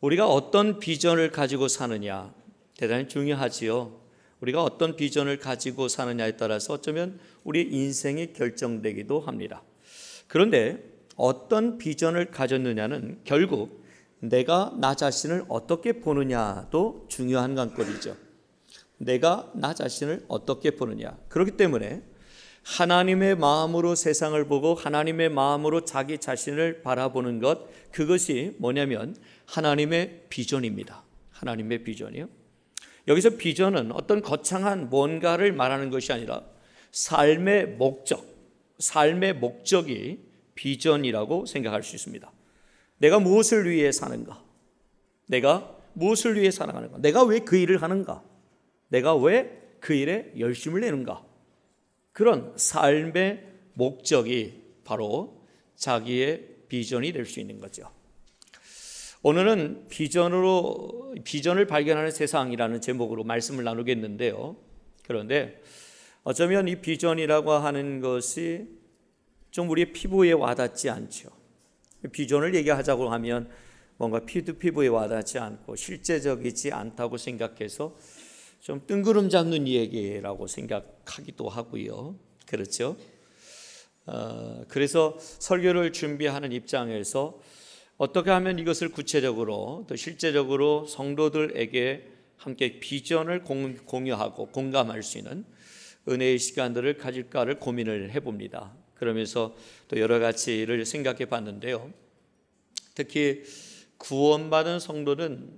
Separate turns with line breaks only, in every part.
우리가 어떤 비전을 가지고 사느냐 대단히 중요하지요. 우리가 어떤 비전을 가지고 사느냐에 따라서 어쩌면 우리 인생이 결정되기도 합니다. 그런데 어떤 비전을 가졌느냐는 결국 내가 나 자신을 어떻게 보느냐도 중요한 관건이죠. 내가 나 자신을 어떻게 보느냐. 그렇기 때문에 하나님의 마음으로 세상을 보고 하나님의 마음으로 자기 자신을 바라보는 것, 그것이 뭐냐면 하나님의 비전입니다. 하나님의 비전이요. 여기서 비전은 어떤 거창한 뭔가를 말하는 것이 아니라 삶의 목적, 삶의 목적이 비전이라고 생각할 수 있습니다. 내가 무엇을 위해 사는가? 내가 무엇을 위해 살아가는가? 내가 왜 그 일을 하는가? 내가 왜 그 일에 열심을 내는가? 그런 삶의 목적이 바로 자기의 비전이 될 수 있는 거죠. 오늘은 비전을 발견하는 세상이라는 제목으로 말씀을 나누겠는데요. 그런데 어쩌면 이 비전이라고 하는 것이 좀 우리의 피부에 와닿지 않죠. 비전을 얘기하자고 하면 뭔가 피부에 와닿지 않고 실제적이지 않다고 생각해서 좀 뜬구름 잡는 얘기라고 생각하기도 하고요. 그렇죠? 그래서 설교를 준비하는 입장에서 어떻게 하면 이것을 구체적으로 또 실제적으로 성도들에게 함께 비전을 공유하고 공감할 수 있는 은혜의 시간들을 가질까를 고민을 해봅니다. 그러면서 또 여러 가지를 생각해 봤는데요. 특히 구원받은 성도는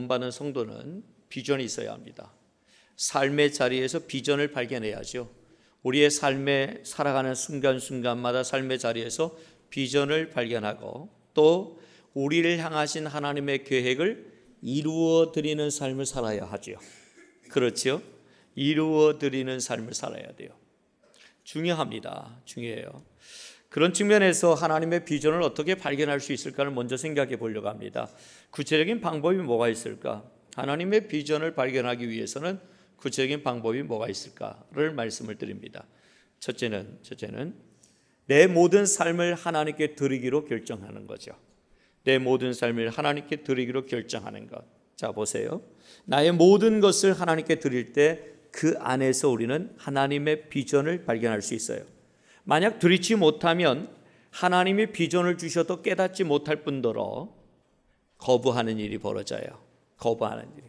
비전이 있어야 합니다. 삶의 자리에서 비전을 발견해야죠. 우리의 삶에 살아가는 순간순간마다 삶의 자리에서 비전을 발견하고 또 우리를 향하신 하나님의 계획을 이루어 드리는 삶을 살아야 하죠. 그렇죠? 이루어 드리는 삶을 살아야 돼요. 중요합니다. 중요해요. 그런 측면에서 하나님의 비전을 어떻게 발견할 수 있을까를 먼저 생각해 보려고 합니다. 구체적인 방법이 뭐가 있을까? 하나님의 비전을 발견하기 위해서는 구체적인 방법이 뭐가 있을까를 말씀을 드립니다. 첫째는 내 모든 삶을 하나님께 드리기로 결정하는 거죠. 내 모든 삶을 하나님께 드리기로 결정하는 것. 자, 보세요. 나의 모든 것을 하나님께 드릴 때 그 안에서 우리는 하나님의 비전을 발견할 수 있어요. 만약 드리지 못하면 하나님이 비전을 주셔도 깨닫지 못할 뿐더러 거부하는 일이 벌어져요. 거부하는 일이.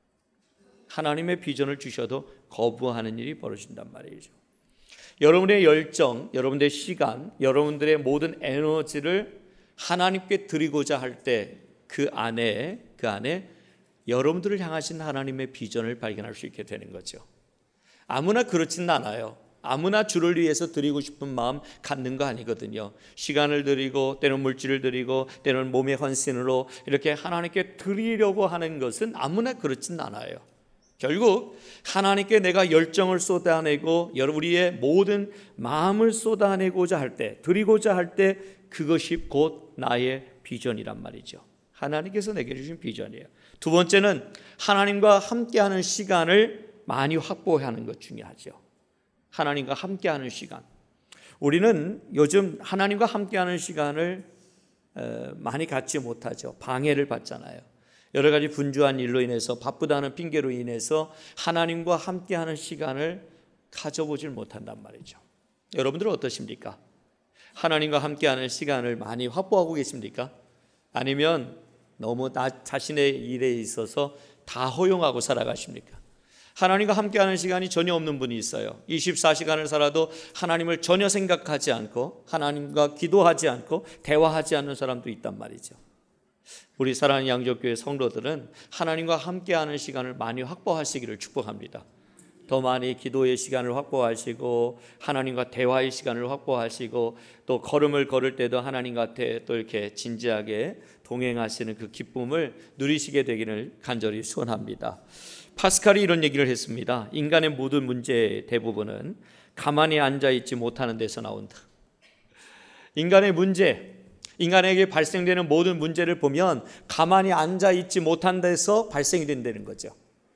하나님의 비전을 주셔도 거부하는 일이 벌어진단 말이죠. 여러분의 열정, 여러분들의 시간, 여러분들의 모든 에너지를 하나님께 드리고자 할 때 그 안에 여러분들을 향하신 하나님의 비전을 발견할 수 있게 되는 거죠. 아무나 그렇지는 않아요. 아무나 주를 위해서 드리고 싶은 마음 갖는 거 아니거든요. 시간을 드리고 때로는 물질을 드리고 때로는 몸의 헌신으로 이렇게 하나님께 드리려고 하는 것은 아무나 그렇지는 않아요. 결국 하나님께 내가 열정을 쏟아내고 우리의 모든 마음을 쏟아내고자 할 때, 드리고자 할 때 그것이 곧 나의 비전이란 말이죠. 하나님께서 내게 주신 비전이에요. 두 번째는 하나님과 함께하는 시간을 많이 확보하는 것 중요하죠. 하나님과 함께하는 시간. 우리는 요즘 하나님과 함께하는 시간을 많이 갖지 못하죠. 방해를 받잖아요. 여러 가지 분주한 일로 인해서 바쁘다는 핑계로 인해서 하나님과 함께하는 시간을 가져보질 못한단 말이죠. 여러분들은 어떠십니까? 하나님과 함께하는 시간을 많이 확보하고 계십니까? 아니면 너무 나 자신의 일에 있어서 다 허용하고 살아가십니까? 하나님과 함께하는 시간이 전혀 없는 분이 있어요. 24시간을 살아도 하나님을 전혀 생각하지 않고 하나님과 기도하지 않고 대화하지 않는 사람도 있단 말이죠. 우리 사랑하는 양족교회 성도들은 하나님과 함께하는 시간을 많이 확보하시기를 축복합니다. 더 많이 기도의 시간을 확보하시고 하나님과 대화의 시간을 확보하시고 또 걸음을 걸을 때도 하나님과 또 이렇게 진지하게 동행하시는 그 기쁨을 누리시게 되기를 간절히 소원합니다. 파스칼이 이런 얘기를 했습니다. 인간의 모든 문제의 대부분은 가만히 앉아있지 못하는 데서 나온다. 인간의 문제, 인간에게 발생되는 모든 문제를 보면 가만히 앉아있지 못한 데서 발생이 된다는 거죠.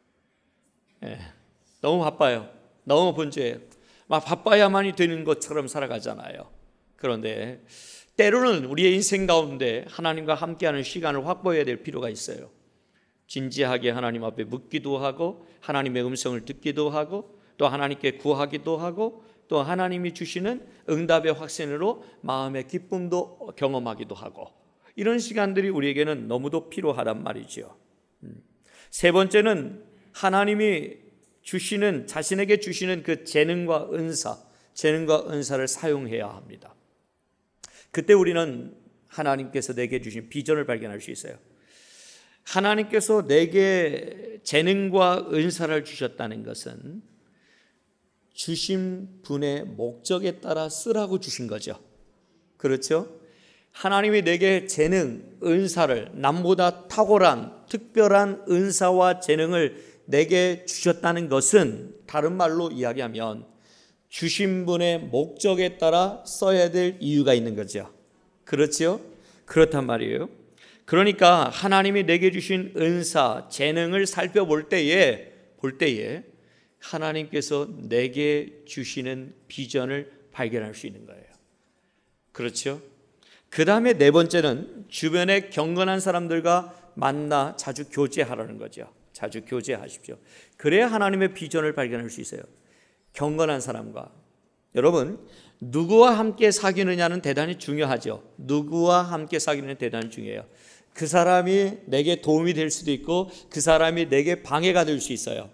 너무 바빠요. 너무 분주해요. 막 바빠야만이 되는 것처럼 살아가잖아요. 그런데 때로는 우리의 인생 가운데 하나님과 함께하는 시간을 확보해야 될 필요가 있어요. 진지하게 하나님 앞에 묻기도 하고 하나님의 음성을 듣기도 하고 또 하나님께 구하기도 하고 또 하나님이 주시는 응답의 확신으로 마음의 기쁨도 경험하기도 하고 이런 시간들이 우리에게는 너무도 필요하단 말이죠. 세 번째는 하나님이 주시는 자신에게 주시는 그 재능과 은사를 사용해야 합니다. 그때 우리는 하나님께서 내게 주신 비전을 발견할 수 있어요. 하나님께서 내게 재능과 은사를 주셨다는 것은 주신 분의 목적에 따라 쓰라고 주신 거죠. 그렇죠? 하나님이 내게 재능, 은사를 남보다 탁월한 특별한 은사와 재능을 내게 주셨다는 것은 다른 말로 이야기하면 주신 분의 목적에 따라 써야 될 이유가 있는 거죠. 그렇죠? 그렇단 말이에요. 그러니까 하나님이 내게 주신 은사, 재능을 살펴볼 때에 하나님께서 내게 주시는 비전을 발견할 수 있는 거예요. 그렇죠? 그 다음에 네 번째는 주변에 경건한 사람들과 만나 자주 교제하라는 거죠. 자주 교제하십시오. 그래야 하나님의 비전을 발견할 수 있어요. 경건한 사람과 여러분 누구와 함께 사귀느냐는 대단히 중요하죠. 누구와 함께 사귀는 대단히 중요해요. 그 사람이 내게 도움이 될 수도 있고 그 사람이 내게 방해가 될 수 있어요.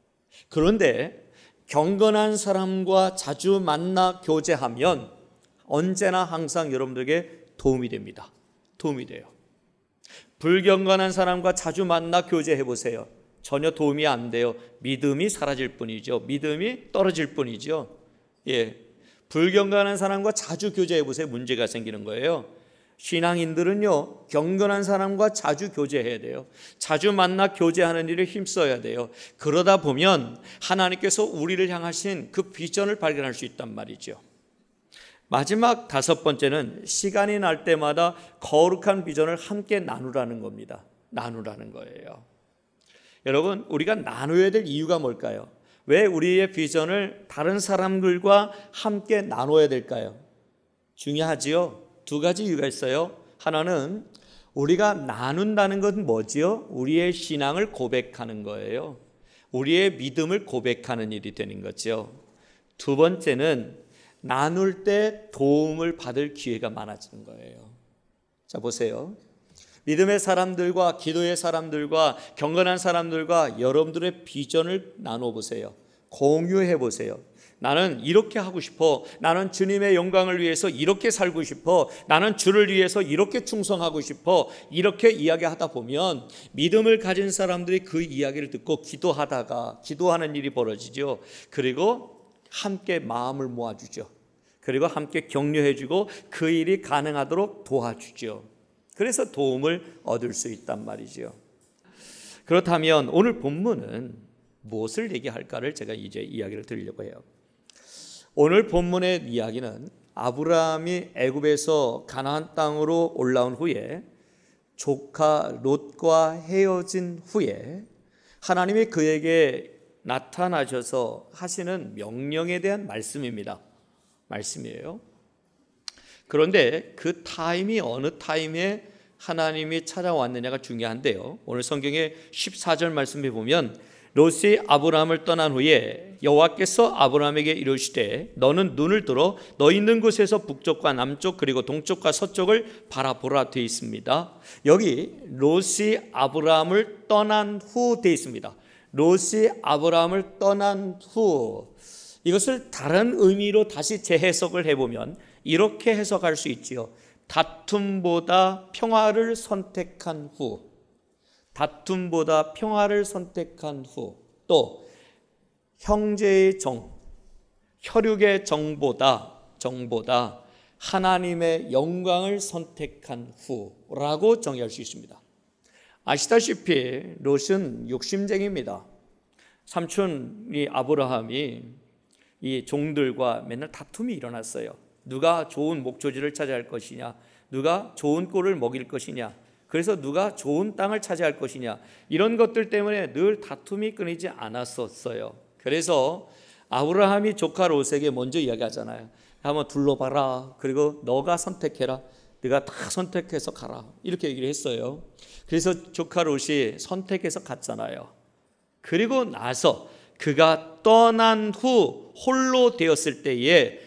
그런데 경건한 사람과 자주 만나 교제하면 언제나 항상 여러분들에게 도움이 됩니다. 도움이 돼요. 불경건한 사람과 자주 만나 교제해 보세요. 전혀 도움이 안 돼요. 믿음이 사라질 뿐이죠. 믿음이 떨어질 뿐이죠. 불경건한 사람과 자주 교제해 보세요. 문제가 생기는 거예요. 신앙인들은요, 경건한 사람과 자주 교제해야 돼요. 자주 만나 교제하는 일에 힘써야 돼요. 그러다 보면 하나님께서 우리를 향하신 그 비전을 발견할 수 있단 말이죠. 마지막 다섯 번째는 시간이 날 때마다 거룩한 비전을 함께 나누라는 겁니다. 나누라는 거예요. 여러분, 우리가 나눠야 될 이유가 뭘까요? 왜 우리의 비전을 다른 사람들과 함께 나눠야 될까요? 중요하지요. 두 가지 이유가 있어요. 하나는 우리가 나눈다는 건 뭐지요? 우리의 신앙을 고백하는 거예요. 우리의 믿음을 고백하는 일이 되는 거죠. 두 번째는 나눌 때 도움을 받을 기회가 많아지는 거예요. 자, 보세요. 믿음의 사람들과 기도의 사람들과 경건한 사람들과 여러분들의 비전을 나눠보세요. 공유해 보세요. 나는 이렇게 하고 싶어. 나는 주님의 영광을 위해서 이렇게 살고 싶어. 나는 주를 위해서 이렇게 충성하고 싶어. 이렇게 이야기하다 보면 믿음을 가진 사람들이 그 이야기를 듣고 기도하는 일이 벌어지죠. 그리고 함께 마음을 모아주죠. 그리고 함께 격려해주고 그 일이 가능하도록 도와주죠. 그래서 도움을 얻을 수 있단 말이죠. 그렇다면 오늘 본문은 무엇을 얘기할까를 제가 이제 이야기를 드리려고 해요. 오늘 본문의 이야기는 아브라함이 애굽에서 가나안 땅으로 올라온 후에 조카 롯과 헤어진 후에 하나님이 그에게 나타나셔서 하시는 명령에 대한 말씀이에요. 그런데 그 타임이 어느 타임에 하나님이 찾아왔느냐가 중요한데요. 오늘 성경의 14절 말씀에 보면 롯이 아브라함을 떠난 후에 여호와께서 아브라함에게 이르시되 너는 눈을 들어 너 있는 곳에서 북쪽과 남쪽 그리고 동쪽과 서쪽을 바라보라 되어 있습니다. 여기 롯이 아브라함을 떠난 후 되어 있습니다. 롯이 아브라함을 떠난 후, 이것을 다른 의미로 다시 재해석을 해보면 이렇게 해석할 수 있지요. 다툼보다 평화를 선택한 후, 다툼보다 평화를 선택한 후, 또 형제의 혈육의 정보다 하나님의 영광을 선택한 후라고 정의할 수 있습니다. 아시다시피 롯은 욕심쟁이입니다. 삼촌이 아브라함이 이 종들과 맨날 다툼이 일어났어요. 누가 좋은 목초지를 차지할 것이냐, 누가 좋은 꼴을 먹일 것이냐, 그래서 누가 좋은 땅을 차지할 것이냐, 이런 것들 때문에 늘 다툼이 끊이지 않았었어요. 그래서 아브라함이 조카 롯에게 먼저 이야기하잖아요. 한번 둘러봐라. 그리고 너가 선택해라. 네가 다 선택해서 가라 이렇게 얘기를 했어요. 그래서 조카 롯이 선택해서 갔잖아요. 그리고 나서 그가 떠난 후 홀로 되었을 때에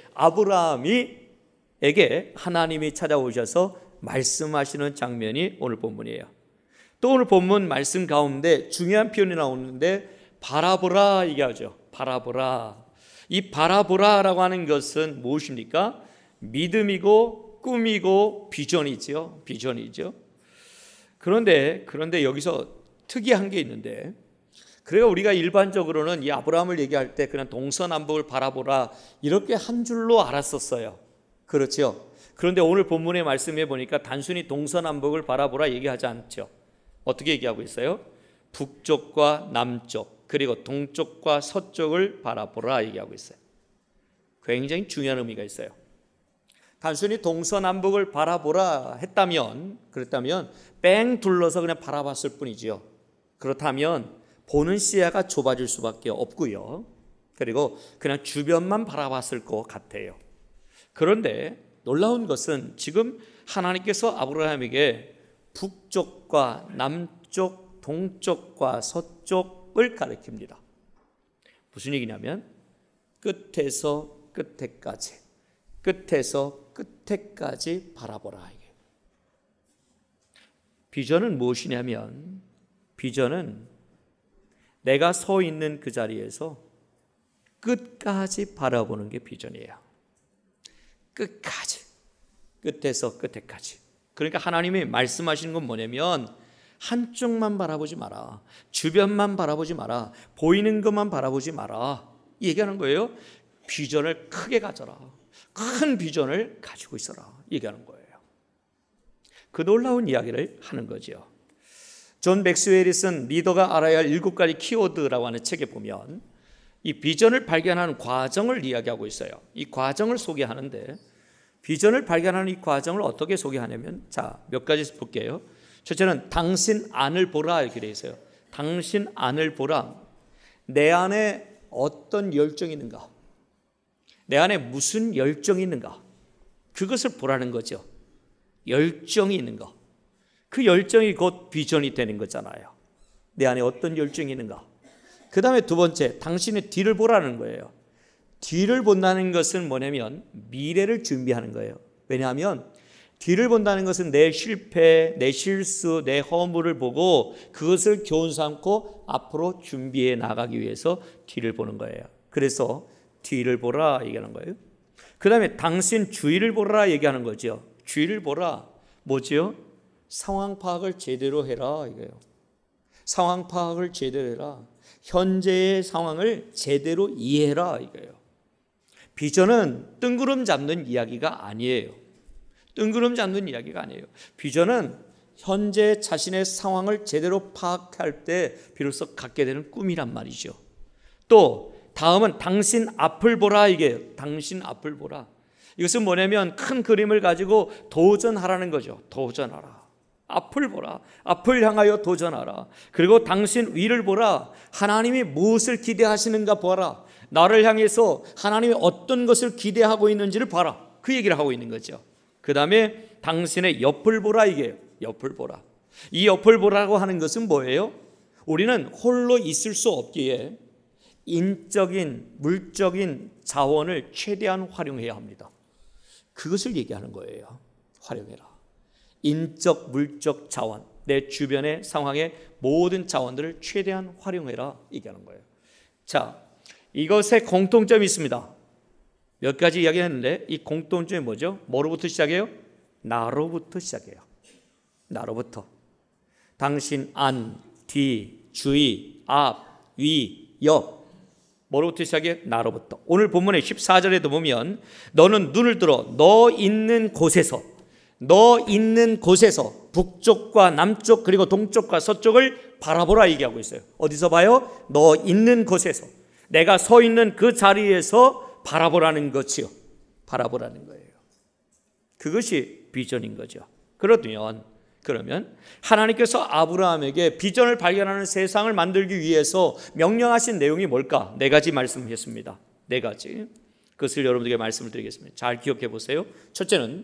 아브라함에게 하나님이 찾아오셔서 말씀하시는 장면이 오늘 본문이에요. 또 오늘 본문 말씀 가운데 중요한 표현이 나오는데 바라보라 얘기하죠. 바라보라. 이 바라보라라고 하는 것은 무엇입니까? 믿음이고 꿈이고 비전이죠. 비전이죠. 그런데 여기서 특이한 게 있는데, 그래가 우리가 일반적으로는 이 아브라함을 얘기할 때 그냥 동서남북을 바라보라 이렇게 한 줄로 알았었어요. 그렇죠? 그런데 오늘 본문의 말씀에 보니까 단순히 동서남북을 바라보라 얘기하지 않죠. 어떻게 얘기하고 있어요? 북쪽과 남쪽 그리고 동쪽과 서쪽을 바라보라 얘기하고 있어요. 굉장히 중요한 의미가 있어요. 단순히 동서남북을 바라보라 그랬다면 뺑 둘러서 그냥 바라봤을 뿐이지요. 그렇다면 보는 시야가 좁아질 수밖에 없고요. 그리고 그냥 주변만 바라봤을 것 같아요. 그런데 놀라운 것은 지금 하나님께서 아브라함에게 북쪽과 남쪽, 동쪽과 서쪽을 가리킵니다. 무슨 얘기냐면 끝에서 끝에까지 바라보라. 비전은 무엇이냐면 비전은 내가 서 있는 그 자리에서 끝까지 바라보는 게 비전이에요. 끝까지, 끝에서 끝에까지. 그러니까 하나님이 말씀하시는 건 뭐냐면 한쪽만 바라보지 마라, 주변만 바라보지 마라, 보이는 것만 바라보지 마라 얘기하는 거예요. 비전을 크게 가져라, 큰 비전을 가지고 있어라 얘기하는 거예요. 그 놀라운 이야기를 하는 거죠. 존 맥스웰이 쓴 리더가 알아야 할 7가지 키워드라고 하는 책에 보면 이 비전을 발견하는 과정을 이야기하고 있어요. 이 과정을 소개하는데 비전을 발견하는 이 과정을 어떻게 소개하냐면 몇 가지 볼게요. 첫째는 당신 안을 보라 이렇게 되어 있어요. 당신 안을 보라. 내 안에 어떤 열정이 있는가? 내 안에 무슨 열정이 있는가? 그것을 보라는 거죠. 열정이 있는 거. 그 열정이 곧 비전이 되는 거잖아요. 내 안에 어떤 열정이 있는가? 그 다음에 두 번째, 당신의 뒤를 보라는 거예요. 뒤를 본다는 것은 뭐냐면 미래를 준비하는 거예요. 왜냐하면 뒤를 본다는 것은 내 실패, 내 실수, 내 허물을 보고 그것을 교훈 삼고 앞으로 준비해 나가기 위해서 뒤를 보는 거예요. 그래서 뒤를 보라 얘기하는 거예요. 그 다음에 당신 주위를 보라 얘기하는 거죠. 주위를 보라. 뭐지요? 상황 파악을 제대로 해라 이거예요. 상황 파악을 제대로 해라. 현재의 상황을 제대로 이해해라 이거예요. 비전은 뜬구름 잡는 이야기가 아니에요. 뜬구름 잡는 이야기가 아니에요. 비전은 현재 자신의 상황을 제대로 파악할 때 비로소 갖게 되는 꿈이란 말이죠. 또 다음은 당신 앞을 보라 이게 당신 앞을 보라. 이것은 뭐냐면 큰 그림을 가지고 도전하라는 거죠. 도전하라. 앞을 보라. 앞을 향하여 도전하라. 그리고 당신 위를 보라. 하나님이 무엇을 기대하시는가 보라. 나를 향해서 하나님이 어떤 것을 기대하고 있는지를 봐라. 그 얘기를 하고 있는 거죠. 그 다음에 당신의 옆을 보라 이게요. 옆을 보라. 이 옆을 보라고 하는 것은 뭐예요? 우리는 홀로 있을 수 없기에 인적인, 물적인 자원을 최대한 활용해야 합니다. 그것을 얘기하는 거예요. 활용해라. 인적, 물적 자원, 내 주변의 상황의 모든 자원들을 최대한 활용해라 얘기하는 거예요. 자, 이것에 공통점이 있습니다. 몇 가지 이야기했는데 이 공통점이 뭐죠? 뭐로부터 시작해요? 나로부터 시작해요. 나로부터. 당신 안, 뒤, 주위, 앞, 위, 옆. 뭐로부터 시작해? 나로부터. 오늘 본문의 14절에도 보면 너는 눈을 들어 너 있는 곳에서 북쪽과 남쪽 그리고 동쪽과 서쪽을 바라보라 얘기하고 있어요. 어디서 봐요? 너 있는 곳에서, 내가 서 있는 그 자리에서 바라보라는 것이요. 바라보라는 거예요. 그것이 비전인 거죠. 그러면 하나님께서 아브라함에게 비전을 발견하는 세상을 만들기 위해서 명령하신 내용이 뭘까? 4가지 말씀했습니다. 4가지. 그것을 여러분들에게 말씀을 드리겠습니다. 잘 기억해 보세요. 첫째는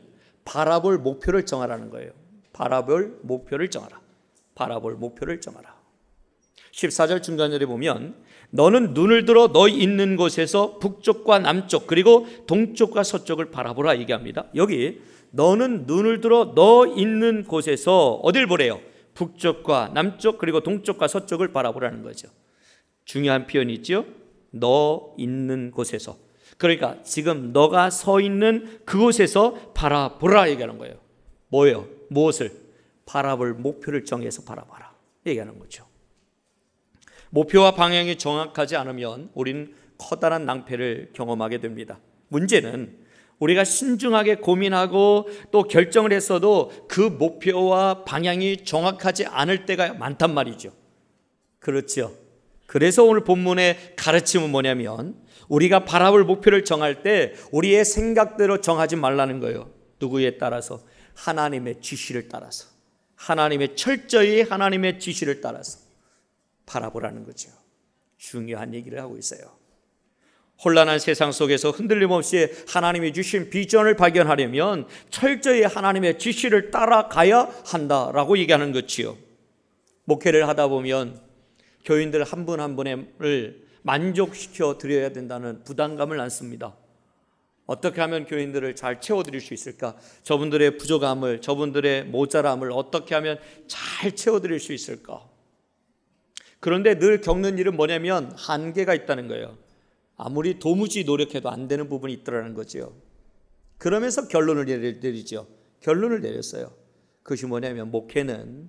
바라볼 목표를 정하라는 거예요. 바라볼 목표를 정하라. 바라볼 목표를 정하라. 14절 중간절에 보면 너는 눈을 들어 너 있는 곳에서 북쪽과 남쪽 그리고 동쪽과 서쪽을 바라보라 얘기합니다. 여기 너는 눈을 들어 너 있는 곳에서 어딜 보래요? 북쪽과 남쪽 그리고 동쪽과 서쪽을 바라보라는 거죠. 중요한 표현이 있죠. 너 있는 곳에서. 그러니까 지금 너가 서 있는 그곳에서 바라보라 얘기하는 거예요. 뭐예요? 무엇을? 바라볼 목표를 정해서 바라봐라 얘기하는 거죠. 목표와 방향이 정확하지 않으면 우리는 커다란 낭패를 경험하게 됩니다. 문제는 우리가 신중하게 고민하고 또 결정을 했어도 그 목표와 방향이 정확하지 않을 때가 많단 말이죠. 그렇죠. 그래서 오늘 본문의 가르침은 뭐냐면 우리가 바라볼 목표를 정할 때 우리의 생각대로 정하지 말라는 거예요. 누구에 따라서? 하나님의 지시를 따라서. 철저히 하나님의 지시를 따라서 바라보라는 거죠. 중요한 얘기를 하고 있어요. 혼란한 세상 속에서 흔들림 없이 하나님이 주신 비전을 발견하려면 철저히 하나님의 지시를 따라가야 한다라고 얘기하는 거지요. 목회를 하다 보면 교인들 한 분 한 분을 만족시켜 드려야 된다는 부담감을 안습니다. 어떻게 하면 교인들을 잘 채워드릴 수 있을까? 저분들의 부족함을, 저분들의 모자람을 어떻게 하면 잘 채워드릴 수 있을까? 그런데 늘 겪는 일은 뭐냐면 한계가 있다는 거예요. 아무리 도무지 노력해도 안 되는 부분이 있더라는 거죠. 그러면서 결론을 내리죠. 결론을 내렸어요. 그것이 뭐냐면 목회는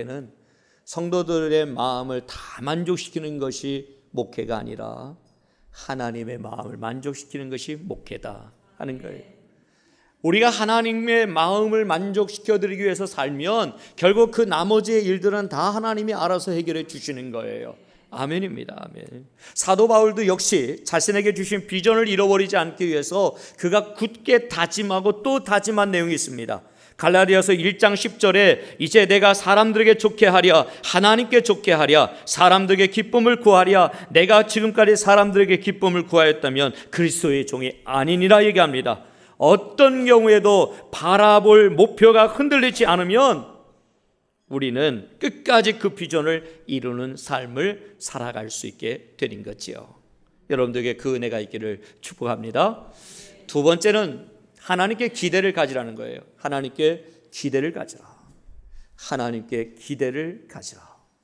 성도들의 마음을 다 만족시키는 것이 목회가 아니라 하나님의 마음을 만족시키는 것이 목회다 하는 거예요. 우리가 하나님의 마음을 만족시켜드리기 위해서 살면 결국 그 나머지의 일들은 다 하나님이 알아서 해결해 주시는 거예요. 아멘입니다. 아멘. 사도 바울도 역시 자신에게 주신 비전을 잃어버리지 않기 위해서 그가 굳게 다짐하고 또 다짐한 내용이 있습니다. 갈라디아서 1장 10절에 이제 내가 사람들에게 좋게 하랴 하나님께 좋게 하랴 사람들에게 기쁨을 구하랴 내가 지금까지 사람들에게 기쁨을 구하였다면 그리스도의 종이 아니니라 얘기합니다. 어떤 경우에도 바라볼 목표가 흔들리지 않으면 우리는 끝까지 그 비전을 이루는 삶을 살아갈 수 있게 되는 거지요. 여러분들에게 그 은혜가 있기를 축복합니다. 두 번째는 하나님께 기대를 가지라는 거예요. 하나님께 기대를 가지라. 하나님께 기대를 가지라.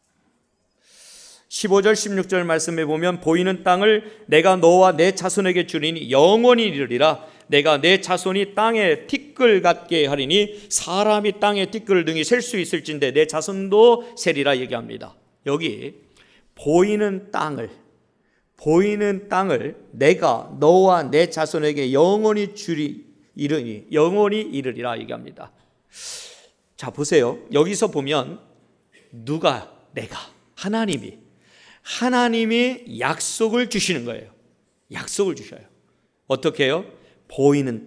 15절 16절 말씀에 보면 보이는 땅을 내가 너와 내 자손에게 주리니 영원히 이르리라. 내가 내 자손이 땅에 티끌 같게 하리니 사람이 땅에 티끌을 등이 셀 수 있을진데 내 자손도 세리라 얘기합니다. 여기 보이는 땅을 내가 너와 내 자손에게 영원히 이르니 영원히 이르리라 얘기합니다. 자 보세요. 여기서 보면 내가 하나님이 약속을 주시는 거예요. 약속을 주셔요. 어떻게 해요? 보이는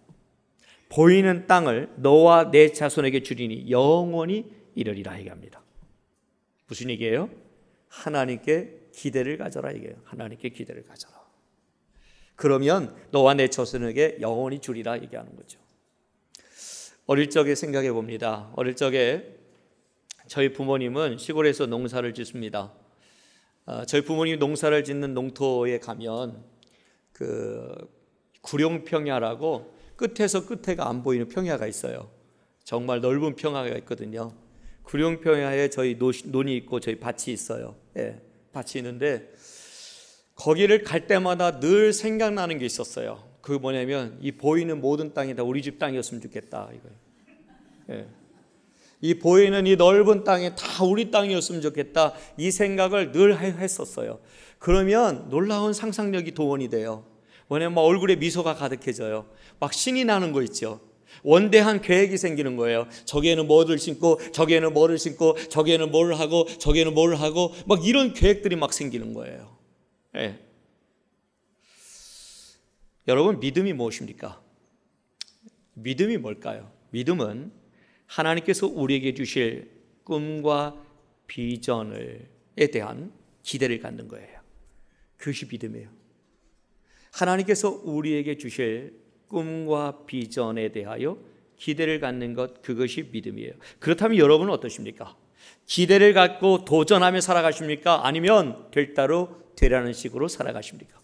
땅을 너와 내 자손에게 주리니 영원히 이르리라 얘기합니다. 무슨 얘기예요? 하나님께 기대를 가져라 얘기해요. 하나님께 기대를 가져라. 그러면 너와 내 자손에게 영원히 주리라 얘기하는 거죠. 어릴 적에 생각해 봅니다. 어릴 적에 저희 부모님은 시골에서 농사를 짓습니다. 저희 부모님이 농사를 짓는 농토에 가면 그 구룡평야라고 끝에서 끝에가 안 보이는 평야가 있어요. 정말 넓은 평야가 있거든요. 구룡평야에 저희 논이 있고 저희 밭이 있어요. 예, 밭이 있는데 거기를 갈 때마다 늘 생각나는 게 있었어요. 그게 뭐냐면 이 보이는 모든 땅이 다 우리 집 땅이었으면 좋겠다 이거예요. 예. 이 보이는 이 넓은 땅이 다 우리 땅이었으면 좋겠다 이 생각을 늘 했었어요. 그러면 놀라운 상상력이 동원이 돼요. 왜냐면 막 얼굴에 미소가 가득해져요. 막 신이 나는 거 있죠. 원대한 계획이 생기는 거예요. 저기에는 뭐를 심고 저기에는 뭐를 심고 저기에는 뭘 하고 저기에는 뭘 하고 막 이런 계획들이 막 생기는 거예요. 네. 여러분 믿음이 무엇입니까? 믿음이 뭘까요? 믿음은 하나님께서 우리에게 주실 꿈과 비전에 대한 기대를 갖는 거예요. 그것이 믿음이에요. 하나님께서 우리에게 주실 꿈과 비전에 대하여 기대를 갖는 것, 그것이 믿음이에요. 그렇다면 여러분은 어떠십니까? 기대를 갖고 도전하며 살아가십니까? 아니면 될 대로 되라는 식으로 살아가십니까?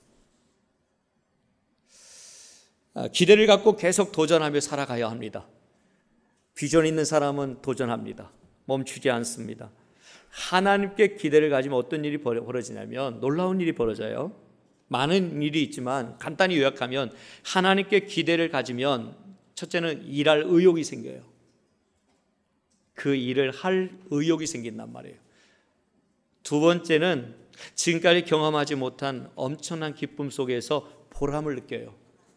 기대를 갖고 계속 도전하며 살아가야 합니다. 비전 있는 사람은 도전합니다. 멈추지 않습니다. 하나님께 기대를 가지면 어떤 일이 벌어지냐면 놀라운 일이 벌어져요. 많은 일이 있지만 간단히 요약하면 하나님께 기대를 가지면 첫째는 일할 의욕이 생겨요. 그 일을 할 의욕이 생긴단 말이에요. 두 번째는 지금까지 경험하지 못한 엄청난 기쁨 속에서 보람을 느껴요.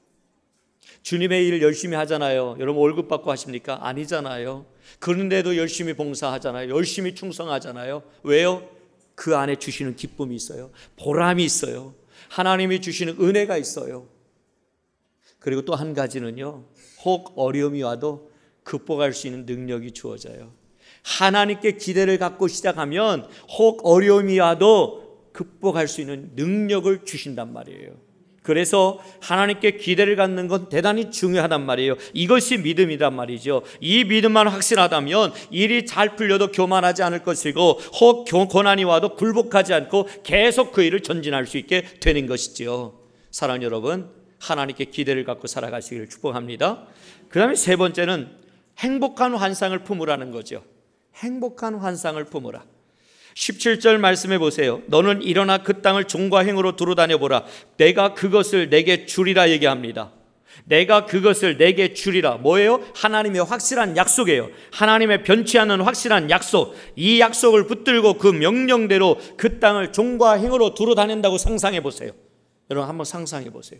주님의 일을 열심히 하잖아요. 여러분 월급 받고 하십니까? 아니잖아요. 그런데도 열심히 봉사하잖아요. 열심히 충성하잖아요. 왜요? 그 안에 주시는 기쁨이 있어요. 보람이 있어요. 하나님이 주시는 은혜가 있어요. 그리고 또 한 가지는요, 혹 어려움이 와도 극복할 수 있는 능력이 주어져요. 하나님께 기대를 갖고 시작하면 혹 어려움이 와도 극복할 수 있는 능력을 주신단 말이에요. 그래서 하나님께 기대를 갖는 건 대단히 중요하단 말이에요. 이것이 믿음이란 말이죠. 이 믿음만 확실하다면 일이 잘 풀려도 교만하지 않을 것이고 혹 고난이 와도 굴복하지 않고 계속 그 일을 전진할 수 있게 되는 것이죠. 사랑하는 여러분, 하나님께 기대를 갖고 살아가시기를 축복합니다. 그 다음에 세 번째는 행복한 환상을 품으라는 거죠. 행복한 환상을 품으라. 17절 말씀해 보세요. 너는 일어나 그 땅을 종과 행으로 두루다녀 보라. 내가 그것을 내게 주리라 얘기합니다. 내가 그것을 내게 주리라. 뭐예요? 하나님의 확실한 약속이에요. 하나님의 변치 않는 확실한 약속. 이 약속을 붙들고 그 명령대로 그 땅을 종과 행으로 두루다닌다고 상상해 보세요. 여러분 한번 상상해 보세요.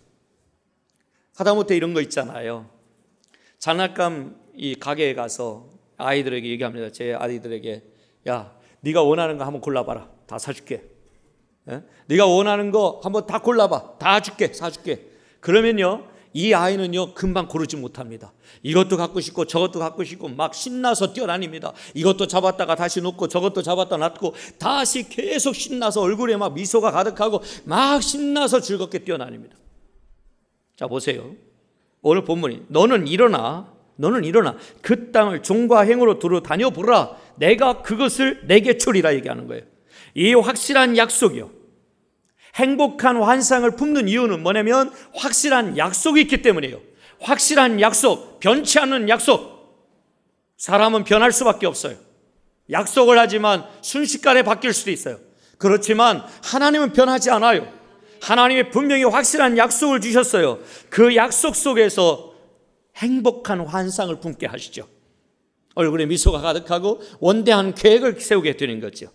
하다못해 이런 거 있잖아요. 장난감 이 가게에 가서 아이들에게 얘기합니다. 제 아이들에게, 야, 네가 원하는 거 한번 골라봐라. 다 사줄게. 네가 원하는 거 한번 다 골라봐. 다 줄게. 사줄게. 그러면요, 이 아이는요 금방 고르지 못합니다. 이것도 갖고 싶고 저것도 갖고 싶고 막 신나서 뛰어다닙니다. 이것도 잡았다가 다시 놓고 저것도 잡았다 놨고 다시 계속 신나서 얼굴에 막 미소가 가득하고 막 신나서 즐겁게 뛰어다닙니다. 자 보세요. 오늘 본문이 너는 일어나 그 땅을 종과 행으로 두루 다녀보라. 내가 그것을 내게 주리라 얘기하는 거예요. 이 확실한 약속이요, 행복한 환상을 품는 이유는 뭐냐면 확실한 약속이 있기 때문이에요. 확실한 약속, 변치 않는 약속. 사람은 변할 수밖에 없어요. 약속을 하지만 순식간에 바뀔 수도 있어요. 그렇지만 하나님은 변하지 않아요. 하나님이 분명히 확실한 약속을 주셨어요. 그 약속 속에서 행복한 환상을 품게 하시죠. 얼굴에 미소가 가득하고 원대한 계획을 세우게 되는 거죠.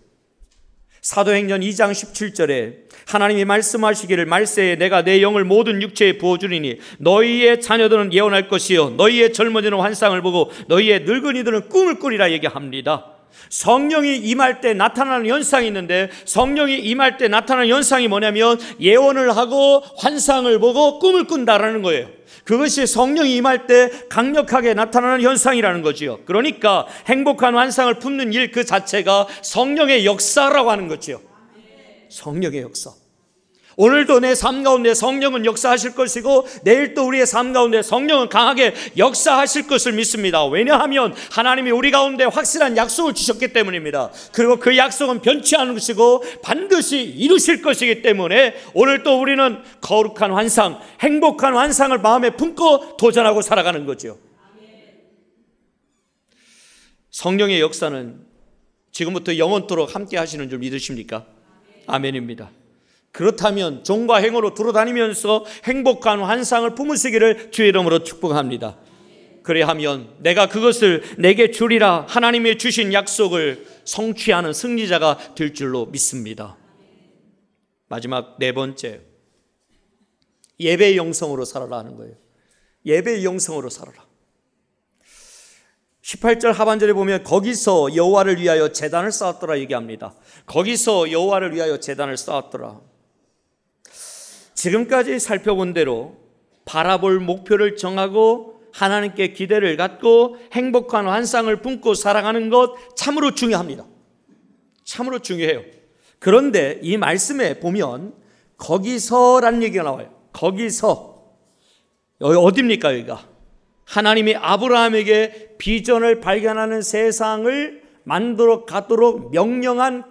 사도행전 2장 17절에 하나님이 말씀하시기를 말세에 내가 내 영을 모든 육체에 부어주리니 너희의 자녀들은 예언할 것이요 너희의 젊은이는 환상을 보고 너희의 늙은이들은 꿈을 꾸리라 얘기합니다. 성령이 임할 때 나타나는 현상이 있는데 성령이 임할 때 나타나는 현상이 뭐냐면 예언을 하고 환상을 보고 꿈을 꾼다라는 거예요. 그것이 성령이 임할 때 강력하게 나타나는 현상이라는 거지요. 그러니까 행복한 환상을 품는 일 그 자체가 성령의 역사라고 하는 거지요. 성령의 역사. 오늘도 내 삶 가운데 성령은 역사하실 것이고 내일 또 우리의 삶 가운데 성령은 강하게 역사하실 것을 믿습니다. 왜냐하면 하나님이 우리 가운데 확실한 약속을 주셨기 때문입니다. 그리고 그 약속은 변치 않은 것이고 반드시 이루실 것이기 때문에 오늘 또 우리는 거룩한 환상, 행복한 환상을 마음에 품고 도전하고 살아가는 거죠. 성령의 역사는 지금부터 영원토록 함께 하시는 줄 믿으십니까? 아멘입니다. 그렇다면 종과 행으로 두루다니면서 행복한 환상을 품으시기를 주의 이름으로 축복합니다. 그래야하면 내가 그것을 내게 주리라 하나님이 주신 약속을 성취하는 승리자가 될 줄로 믿습니다. 마지막 네 번째, 예배의 영성으로 살아라 하는 거예요. 예배의 영성으로 살아라. 18절 하반절에 보면 거기서 여호와를 위하여 제단을 쌓았더라 얘기합니다. 거기서 여호와를 위하여 제단을 쌓았더라. 지금까지 살펴본 대로 바라볼 목표를 정하고 하나님께 기대를 갖고 행복한 환상을 품고 살아가는 것 참으로 중요합니다. 참으로 중요해요. 그런데 이 말씀에 보면 거기서라는 얘기가 나와요. 거기서. 여기 어디입니까? 여기가 하나님이 아브라함에게 비전을 발견하는 세상을 만들어 가도록 명령한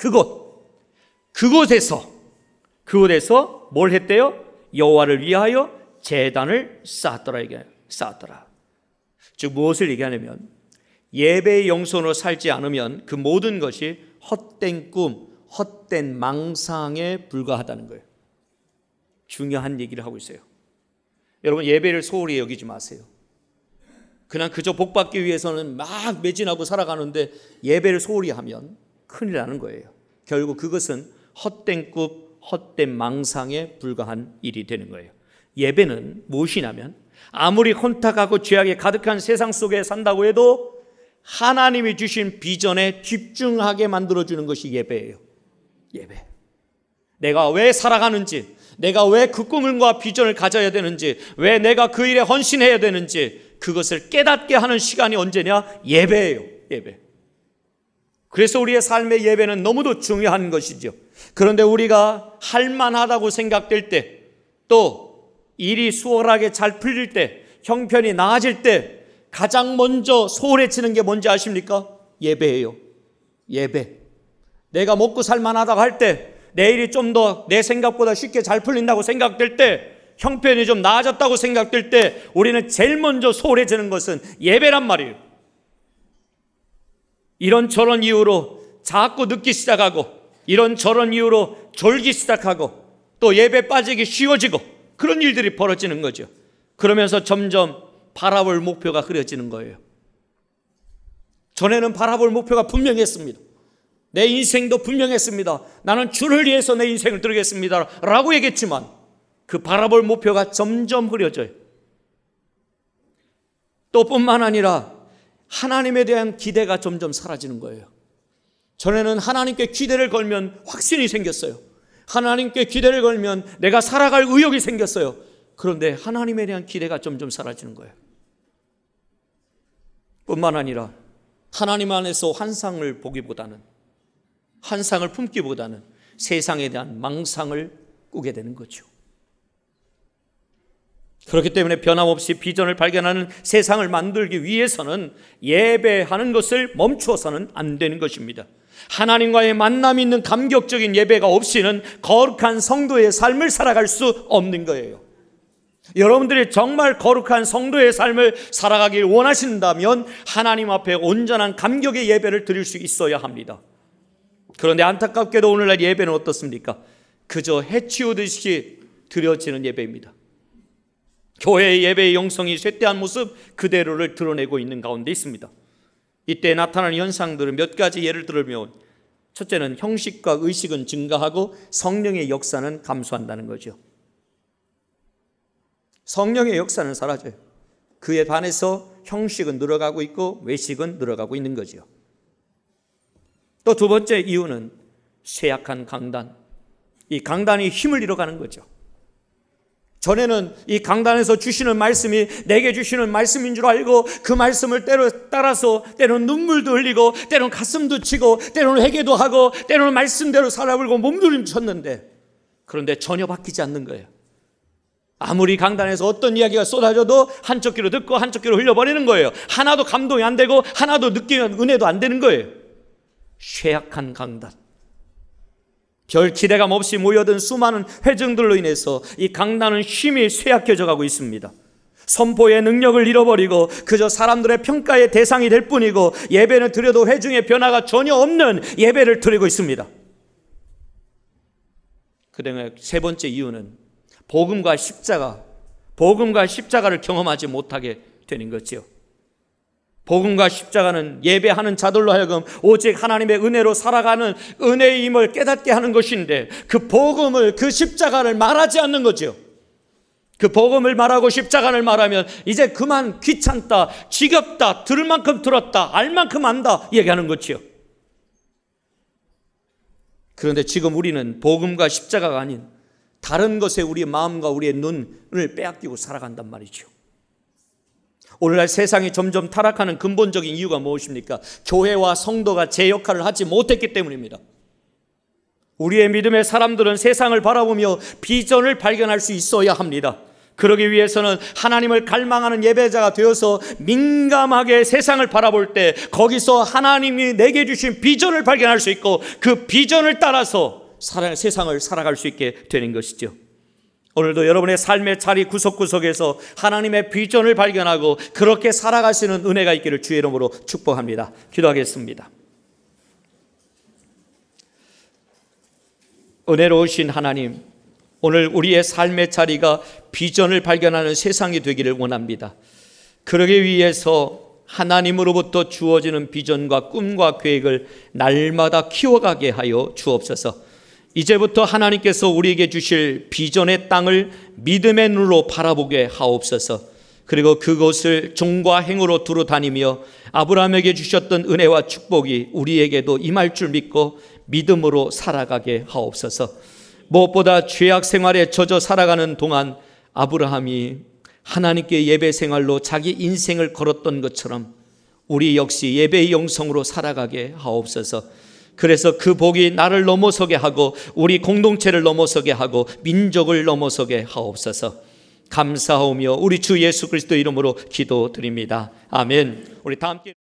그곳에서 뭘 했대요? 여호와를 위하여 제단을 쌓았더라. 이게 쌓았더라. 즉 무엇을 얘기하냐면 예배의 영손으로 살지 않으면 그 모든 것이 헛된 꿈, 헛된 망상에 불과하다는 거예요. 중요한 얘기를 하고 있어요. 여러분, 예배를 소홀히 여기지 마세요. 그냥 그저 복받기 위해서는 막 매진하고 살아가는데 예배를 소홀히 하면 큰일 나는 거예요. 결국 그것은 헛된 꿈, 헛된 망상에 불과한 일이 되는 거예요. 예배는 무엇이냐면 아무리 혼탁하고 죄악에 가득한 세상 속에 산다고 해도 하나님이 주신 비전에 집중하게 만들어주는 것이 예배예요. 예배. 내가 왜 살아가는지, 내가 왜 그 꿈과 비전을 가져야 되는지, 왜 내가 그 일에 헌신해야 되는지 그것을 깨닫게 하는 시간이 언제냐? 예배예요. 예배. 그래서 우리의 삶의 예배는 너무도 중요한 것이죠. 그런데 우리가 할만하다고 생각될 때, 또 일이 수월하게 잘 풀릴 때, 형편이 나아질 때 가장 먼저 소홀해지는 게 뭔지 아십니까? 예배예요. 예배. 내가 먹고 살만하다고 할 때, 내 일이 좀 더 내 생각보다 쉽게 잘 풀린다고 생각될 때, 형편이 좀 나아졌다고 생각될 때 우리는 제일 먼저 소홀해지는 것은 예배란 말이에요. 이런저런 이유로 자꾸 늦기 시작하고, 이런저런 이유로 졸기 시작하고, 또 예배 빠지기 쉬워지고, 그런 일들이 벌어지는 거죠. 그러면서 점점 바라볼 목표가 흐려지는 거예요. 전에는 바라볼 목표가 분명했습니다. 내 인생도 분명했습니다. 나는 주를 위해서 내 인생을 드리겠습니다 라고 얘기했지만 그 바라볼 목표가 점점 흐려져요. 또 뿐만 아니라 하나님에 대한 기대가 점점 사라지는 거예요. 전에는 하나님께 기대를 걸면 확신이 생겼어요. 하나님께 기대를 걸면 내가 살아갈 의욕이 생겼어요. 그런데 하나님에 대한 기대가 점점 사라지는 거예요. 뿐만 아니라 하나님 안에서 환상을 보기보다는, 환상을 품기보다는 세상에 대한 망상을 꾸게 되는 거죠. 그렇기 때문에 변함없이 비전을 발견하는 세상을 만들기 위해서는 예배하는 것을 멈추어서는 안 되는 것입니다. 하나님과의 만남이 있는 감격적인 예배가 없이는 거룩한 성도의 삶을 살아갈 수 없는 거예요. 여러분들이 정말 거룩한 성도의 삶을 살아가길 원하신다면 하나님 앞에 온전한 감격의 예배를 드릴 수 있어야 합니다. 그런데 안타깝게도 오늘날 예배는 어떻습니까? 그저 해치우듯이 드려지는 예배입니다. 교회의 예배의 영성이 쇠퇴한 모습 그대로를 드러내고 있는 가운데 있습니다. 이때 나타나는 현상들은 몇 가지 예를 들면, 첫째는 형식과 의식은 증가하고 성령의 역사는 감소한다는 거죠. 성령의 역사는 사라져요. 그에 반해서 형식은 늘어가고 있고 외식은 늘어가고 있는 거죠. 또 두 번째 이유는 쇠약한 강단. 이 강단이 힘을 잃어가는 거죠. 전에는 이 강단에서 주시는 말씀이 내게 주시는 말씀인 줄 알고 그 말씀을 따라서 때로는 눈물도 흘리고 때로는 가슴도 치고 때로는 회개도 하고 때로는 말씀대로 살아보고 몸부림쳤는데, 그런데 전혀 바뀌지 않는 거예요. 아무리 강단에서 어떤 이야기가 쏟아져도 한쪽 귀로 듣고 한쪽 귀로 흘려버리는 거예요. 하나도 감동이 안 되고 하나도 느끼는 은혜도 안 되는 거예요. 쇠약한 강단. 별 기대감 없이 모여든 수많은 회중들로 인해서 이 강단은 힘이 쇠약해져 가고 있습니다. 선포의 능력을 잃어버리고 그저 사람들의 평가의 대상이 될 뿐이고 예배는 드려도 회중의 변화가 전혀 없는 예배를 드리고 있습니다. 그다음에 세 번째 이유는 복음과 십자가를 경험하지 못하게 되는 거지요. 복음과 십자가는 예배하는 자들로 하여금 오직 하나님의 은혜로 살아가는 은혜의 힘을 깨닫게 하는 것인데, 그 복음을, 그 십자가를 말하지 않는 거죠. 그 복음을 말하고 십자가를 말하면 이제 그만 귀찮다, 지겹다, 들을 만큼 들었다, 알 만큼 안다 얘기하는 거지요. 그런데 지금 우리는 복음과 십자가가 아닌 다른 것에 우리의 마음과 우리의 눈을 빼앗기고 살아간단 말이죠. 오늘날 세상이 점점 타락하는 근본적인 이유가 무엇입니까? 교회와 성도가 제 역할을 하지 못했기 때문입니다. 우리의 믿음의 사람들은 세상을 바라보며 비전을 발견할 수 있어야 합니다. 그러기 위해서는 하나님을 갈망하는 예배자가 되어서 민감하게 세상을 바라볼 때 거기서 하나님이 내게 주신 비전을 발견할 수 있고 그 비전을 따라서 세상을 살아갈 수 있게 되는 것이죠. 오늘도 여러분의 삶의 자리 구석구석에서 하나님의 비전을 발견하고 그렇게 살아가시는 은혜가 있기를 주의 이름으로 축복합니다. 기도하겠습니다. 은혜로우신 하나님, 오늘 우리의 삶의 자리가 비전을 발견하는 세상이 되기를 원합니다. 그러기 위해서 하나님으로부터 주어지는 비전과 꿈과 계획을 날마다 키워가게 하여 주옵소서. 이제부터 하나님께서 우리에게 주실 비전의 땅을 믿음의 눈으로 바라보게 하옵소서. 그리고 그것을 종과 행으로 두루 다니며 아브라함에게 주셨던 은혜와 축복이 우리에게도 임할 줄 믿고 믿음으로 살아가게 하옵소서. 무엇보다 죄악 생활에 젖어 살아가는 동안 아브라함이 하나님께 예배 생활로 자기 인생을 걸었던 것처럼 우리 역시 예배의 영성으로 살아가게 하옵소서. 그래서 그 복이 나를 넘어서게 하고 우리 공동체를 넘어서게 하고 민족을 넘어서게 하옵소서. 감사하오며 우리 주 예수 그리스도 이름으로 기도드립니다. 아멘. 우리 다 함께